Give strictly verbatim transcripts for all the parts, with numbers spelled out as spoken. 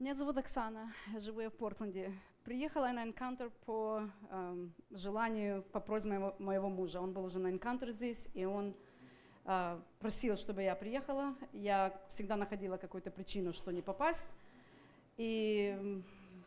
Меня зовут Оксана, я живу я в Портленде. Приехала я на Encounter по э, желанию, по просьбе моего, моего мужа. Он был уже на Encounter здесь, и он э, просил, чтобы я приехала. Я всегда находила какую-то причину, что не попасть. И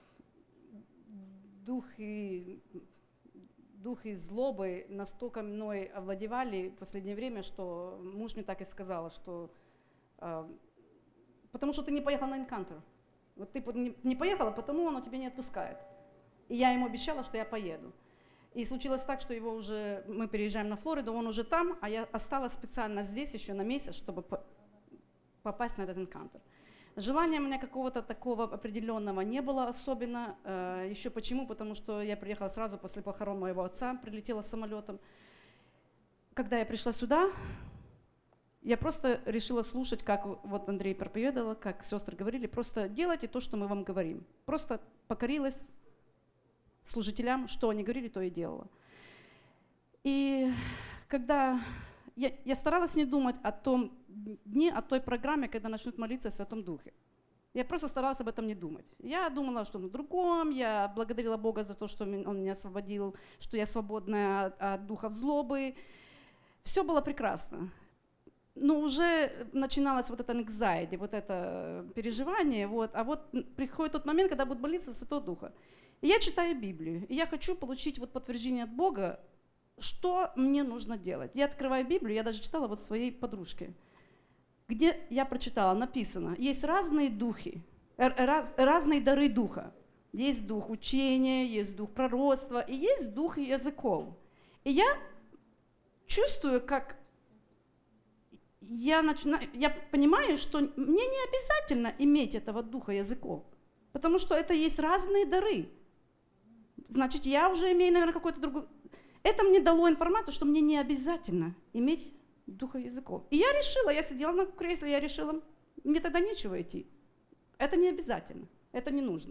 духи, духи злобы настолько мной овладевали в последнее время, что муж мне так и сказал, что э, потому что ты не поехала на Encounter. Вот ты не поехала, потому он тебя не отпускает. И я ему обещала, что я поеду. И случилось так, что его уже, мы переезжаем на Флориду, он уже там, а я осталась специально здесь еще на месяц, чтобы попасть на этот Encounter. Желания у меня какого-то такого определенного не было особенно. Еще почему? Потому что я приехала сразу после похорон моего отца, прилетела самолетом. Когда я пришла сюда, я просто решила слушать, как вот Андрей проповедовал, как сестры говорили, просто делайте то, что мы вам говорим. Просто покорилась служителям, что они говорили, то и делала. И когда я, я старалась не думать о том дне, о той программе, когда начнут молиться о Святом Духе. Я просто старалась об этом не думать. Я думала, что на другом, я благодарила Бога за то, что Он меня освободил, что я свободная от, от духов злобы. Все было прекрасно. Но уже начиналось вот это anxiety, вот это переживание, вот, а вот приходит тот момент, когда будет молиться Святого Духа. И я читаю Библию, и я хочу получить вот подтверждение от Бога, что мне нужно делать. Я открываю Библию, я даже читала вот своей подружке, где я прочитала, написано, есть разные духи, раз, разные дары Духа. Есть дух учения, есть дух пророчества, и есть дух языков. И я чувствую, как Я, начинаю, я понимаю, что мне не обязательно иметь этого духа языков, потому что это есть разные дары. Значит, я уже имею, наверное, какой-то другой... Это мне дало информацию, что мне не обязательно иметь духа языков. И я решила, я сидела на кресле, я решила, мне тогда нечего идти. Это не обязательно, это не нужно.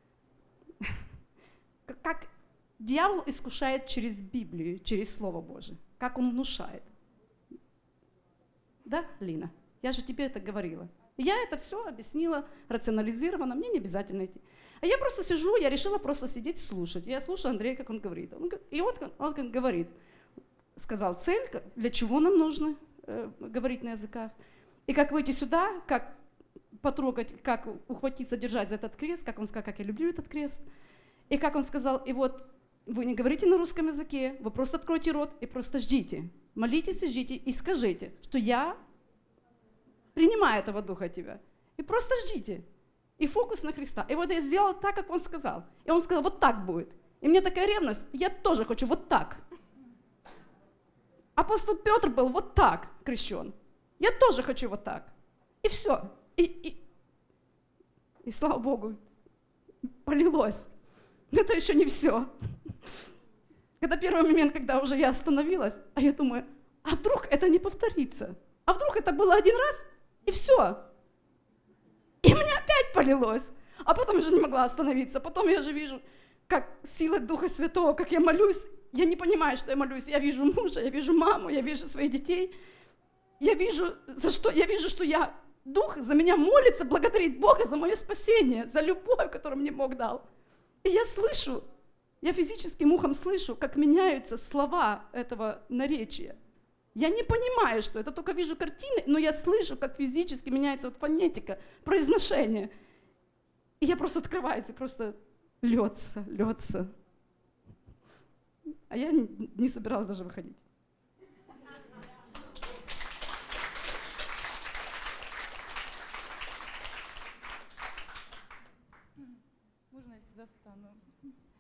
Как дьявол искушает через Библию, через Слово Божие, как он внушает. Да, Лина? Я же тебе это говорила. Я это все объяснила рационализированно, мне не обязательно идти. А я просто сижу, я решила просто сидеть слушать. Я слушаю Андрея, как он говорит. Он, и вот он, он говорит, сказал цель, для чего нам нужно э, говорить на языках. И как выйти сюда, как потрогать, как ухватиться, держать за этот крест, как он сказал, как я люблю этот крест. И как он сказал, и вот вы не говорите на русском языке, вы просто откройте рот и просто ждите. Молитесь и ждите, и скажите, что я принимаю этого Духа от тебя. И просто ждите. И фокус на Христа. И вот я сделала так, как он сказал. И он сказал, вот так будет. И мне такая ревность, я тоже хочу вот так. Апостол Петр был вот так крещен. Я тоже хочу вот так. И все. И, и, и слава Богу, полилось. Но это еще не все. Когда первый момент, когда уже я остановилась, а я думаю, а вдруг это не повторится? А вдруг это было один раз, и все. И мне опять полилось. А потом я же не могла остановиться. Потом я же вижу, как сила Духа Святого, как я молюсь. Я не понимаю, что я молюсь. Я вижу мужа, я вижу маму, я вижу своих детей. Я вижу, за что, я вижу, что я, Дух за меня молится, благодарит Бога за мое спасение, за любовь, которую мне Бог дал. И я слышу, я физическим ухом слышу, как меняются слова этого наречия. Я не понимаю, что это, только вижу картины, но я слышу, как физически меняется вот фонетика, произношение. И я просто открываюсь, и просто льется, льется. А я не, не собиралась даже выходить. Можно я сюда стану?